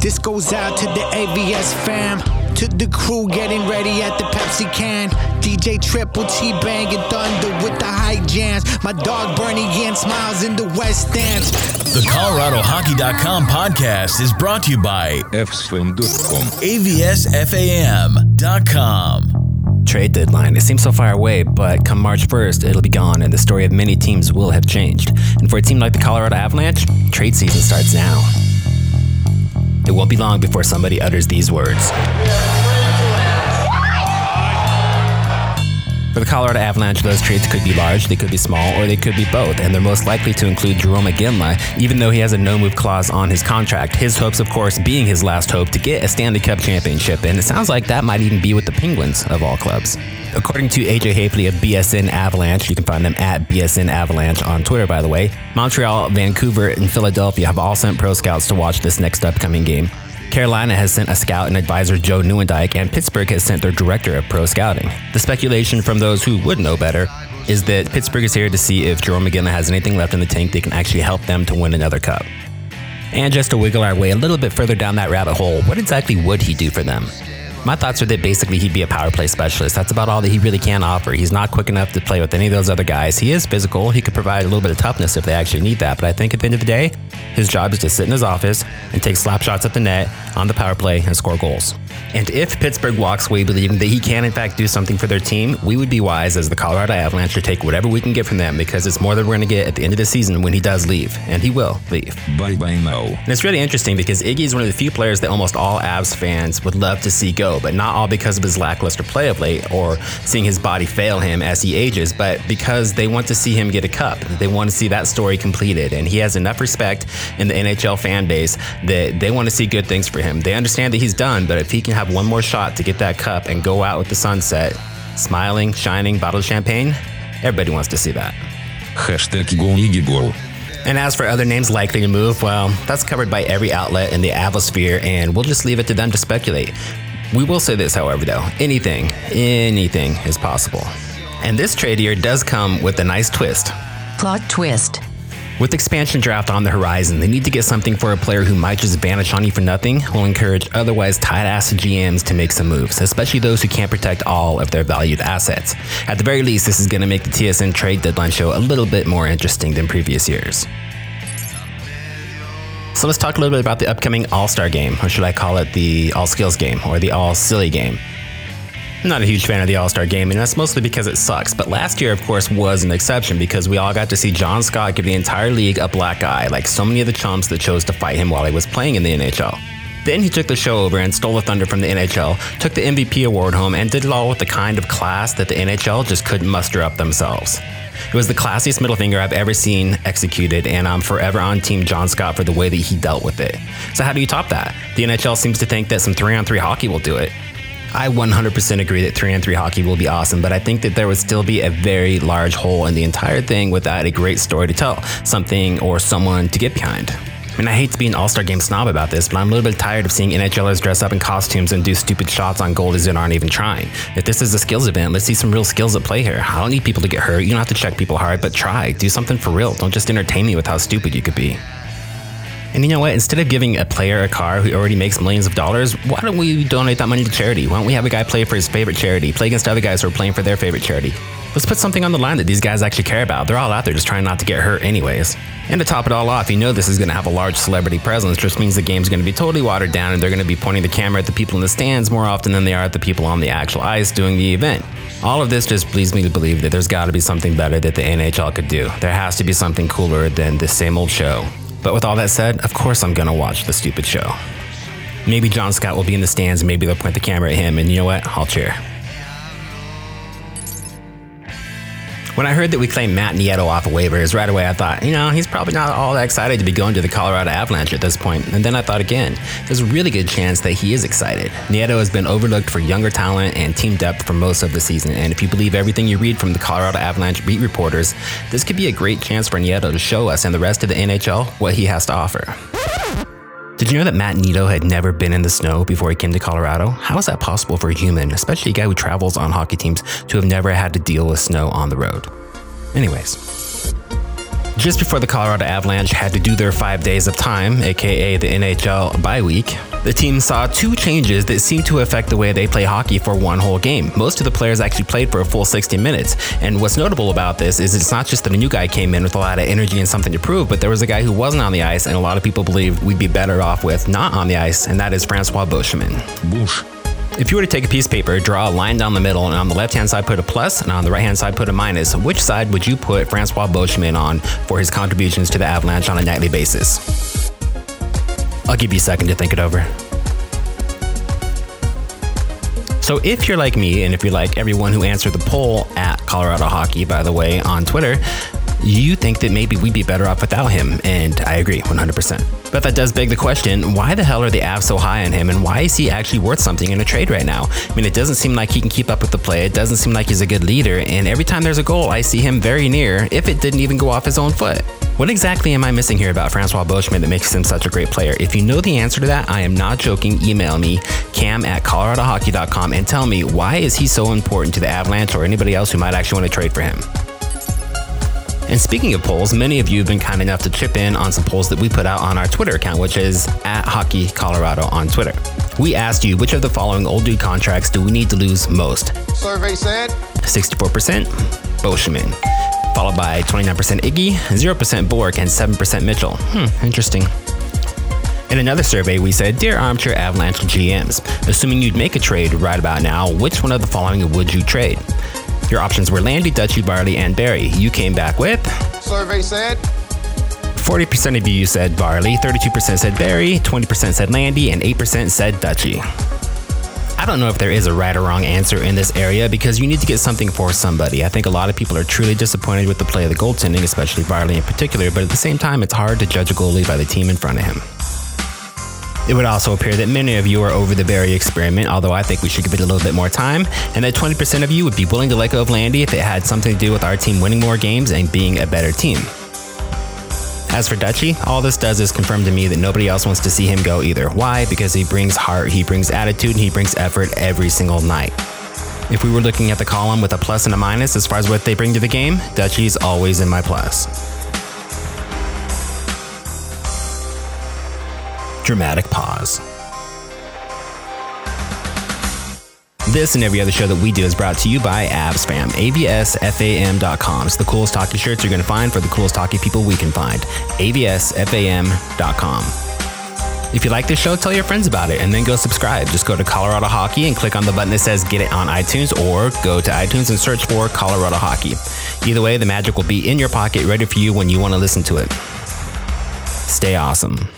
This goes out to the AVS fam, to the crew getting ready at the Pepsi can. DJ Triple T banging thunder with the high jams. My dog Bernie Yen smiles in the West Stands. The ColoradoHockey.com podcast is brought to you by fsfm.com, AVSFAM.com. Trade deadline. It seems so far away, but come March 1st, it'll be gone, and the story of many teams will have changed. And for a team like the Colorado Avalanche, trade season starts now. It won't be long before somebody utters these words. For the Colorado Avalanche, those trades could be large, they could be small, or they could be both, and they're most likely to include Jarome Iginla, even though he has a no-move clause on his contract. His hopes, of course, being his last hope to get a Stanley Cup championship, and it sounds like that might even be with the Penguins, of all clubs. According to AJ Haefele of BSN Avalanche, you can find them at BSN Avalanche on Twitter, by the way, Montreal, Vancouver, and Philadelphia have all sent pro scouts to watch this next upcoming game. Carolina has sent a scout and advisor, Joe Nieuwendyk, and Pittsburgh has sent their director of pro scouting. The speculation from those who would know better is that Pittsburgh is here to see if Jarome Iginla has anything left in the tank that can actually help them to win another cup. And just to wiggle our way a little bit further down that rabbit hole, what exactly would he do for them? My thoughts are that basically he'd be a power play specialist. That's about all that he really can offer. He's not quick enough to play with any of those other guys. He is physical. He could provide a little bit of toughness if they actually need that. But I think at the end of the day, his job is to sit in his office and take slap shots at the net on the power play and score goals. And if Pittsburgh walks away believing that he can in fact do something for their team, we would be wise as the Colorado Avalanche to take whatever we can get from them, because it's more than we're going to get at the end of the season when he does leave. And he will leave. Bye now. And it's really interesting because Iggy is one of the few players that almost all Avs fans would love to see go, but not all because of his lackluster play of late or seeing his body fail him as he ages, but because they want to see him get a cup. They want to see that story completed, and he has enough respect in the NHL fan base that they want to see good things for him. They understand that he's done, but if he can have one more shot to get that cup and go out with the sunset, smiling, shining, bottle of champagne, everybody wants to see that. #GoIggyGo. And as for other names likely to move, well, that's covered by every outlet in the Avosphere, and we'll just leave it to them to speculate. We will say this, however, though. Anything is possible. And this trade year does come with a nice twist. Plot twist. With expansion draft on the horizon, they need to get something for a player who might just vanish on you for nothing. Will encourage otherwise tight-ass GMs to make some moves, especially those who can't protect all of their valued assets. At the very least, this is going to make the TSN trade deadline show a little bit more interesting than previous years. So let's talk a little bit about the upcoming All-Star game, or should I call it the All-Skills game, or the All-Silly game. I'm not a huge fan of the All-Star game, and that's mostly because it sucks. But last year, of course, was an exception because we all got to see John Scott give the entire league a black eye, like so many of the chumps that chose to fight him while he was playing in the NHL. Then he took the show over and stole the thunder from the NHL, took the MVP award home, and did it all with the kind of class that the NHL just couldn't muster up themselves. It was the classiest middle finger I've ever seen executed, and I'm forever on Team John Scott for the way that he dealt with it. So how do you top that? The NHL seems to think that some 3-on-3 hockey will do it. I 100% agree that 3-on-3 hockey will be awesome, but I think that there would still be a very large hole in the entire thing without a great story to tell, something or someone to get behind. I mean, I hate to be an All-Star game snob about this, but I'm a little bit tired of seeing NHLers dress up in costumes and do stupid shots on goalies that aren't even trying. If this is a skills event, let's see some real skills at play here. I don't need people to get hurt. You don't have to check people hard, but try. Do something for real. Don't just entertain me with how stupid you could be. And you know what? Instead of giving a player a car who already makes millions of dollars, why don't we donate that money to charity? Why don't we have a guy play for his favorite charity, play against other guys who are playing for their favorite charity? Let's put something on the line that these guys actually care about. They're all out there just trying not to get hurt anyways. And to top it all off, you know this is going to have a large celebrity presence, which means the game's going to be totally watered down and they're going to be pointing the camera at the people in the stands more often than they are at the people on the actual ice doing the event. All of this just leads me to believe that there's got to be something better that the NHL could do. There has to be something cooler than this same old show. But with all that said, of course I'm going to watch the stupid show. Maybe John Scott will be in the stands and maybe they'll point the camera at him, and you know what? I'll cheer. When I heard that we claimed Matt Nieto off of waivers, right away I thought, he's probably not all that excited to be going to the Colorado Avalanche at this point. And then I thought again, there's a really good chance that he is excited. Nieto has been overlooked for younger talent and team depth for most of the season. And if you believe everything you read from the Colorado Avalanche beat reporters, this could be a great chance for Nieto to show us and the rest of the NHL what he has to offer. Did you know that Matt Nieto had never been in the snow before he came to Colorado? How is that possible for a human, especially a guy who travels on hockey teams, to have never had to deal with snow on the road? Anyways. Just before the Colorado Avalanche had to do their 5 days of time, aka the NHL bye week, the team saw 2 changes that seemed to affect the way they play hockey for one whole game. Most of the players actually played for a full 60 minutes, and what's notable about this is it's not just that a new guy came in with a lot of energy and something to prove, but there was a guy who wasn't on the ice and a lot of people believe we'd be better off with not on the ice, and that is Francois Beauchemin. Bush. If you were to take a piece of paper, draw a line down the middle, and on the left-hand side put a plus, and on the right-hand side put a minus, which side would you put Francois Beauchemin on for his contributions to the Avalanche on a nightly basis? I'll give you a second to think it over. So if you're like me, and if you're like everyone who answered the poll at Colorado Hockey, by the way, on Twitter, you think that maybe we'd be better off without him, and I agree 100%. But that does beg the question, why the hell are the Avs so high on him, and why is he actually worth something in a trade right now? I mean, it doesn't seem like he can keep up with the play, it doesn't seem like he's a good leader, and every time there's a goal, I see him very near, if it didn't even go off his own foot. What exactly am I missing here about Francois Beauchemin that makes him such a great player? If you know the answer to that, I am not joking. Email me, cam@coloradohockey.com, and tell me, why is he so important to the Avalanche or anybody else who might actually want to trade for him? And speaking of polls, many of you have been kind enough to chip in on some polls that we put out on our Twitter account, which is @HockeyColorado on Twitter. We asked you, which of the following old dude contracts do we need to lose most? Survey said 64% Beauchemin, followed by 29% Iggy, 0% Bork, and 7% Mitchell. Interesting. In another survey, we said, Dear Armchair Avalanche GMs, assuming you'd make a trade right about now, which one of the following would you trade? Your options were Landy, Dutchy, Varley, and Barrie. You came back with... survey said 40% of you said Varley, 32% said Barrie, 20% said Landy, and 8% said Dutchy. I don't know if there is a right or wrong answer in this area because you need to get something for somebody. I think a lot of people are truly disappointed with the play of the goaltending, especially Varley in particular, but at the same time, it's hard to judge a goalie by the team in front of him. It would also appear that many of you are over the Barrie experiment, although I think we should give it a little bit more time, and that 20% of you would be willing to let go of Landy if it had something to do with our team winning more games and being a better team. As for Dutchy, all this does is confirm to me that nobody else wants to see him go either. Why? Because he brings heart, he brings attitude, and he brings effort every single night. If we were looking at the column with a plus and a minus as far as what they bring to the game, Dutchy's always in my plus. Dramatic pause. This and every other show that we do is brought to you by AvsFam, AVSFAM.com. It's the coolest hockey shirts you're going to find for the coolest hockey people we can find. AVSFAM.com. If you like this show, tell your friends about it and then go subscribe. Just go to Colorado Hockey and click on the button that says Get It on iTunes, or go to iTunes and search for Colorado Hockey. Either way, the magic will be in your pocket, ready for you when you want to listen to it. Stay awesome.